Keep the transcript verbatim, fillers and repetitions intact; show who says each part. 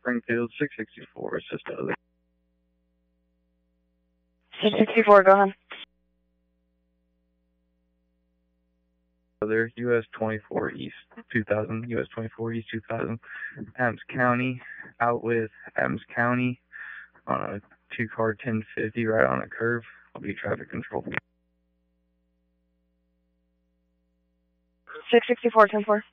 Speaker 1: Springfield, six sixty-four, assist other.
Speaker 2: six sixty-four, go ahead.
Speaker 1: Other, U S twenty-four East two thousand, U S twenty-four East two thousand, Adams County, out with Adams County on a two-car ten fifty right on a curve. I'll be traffic control.
Speaker 2: six sixty-four, ten four.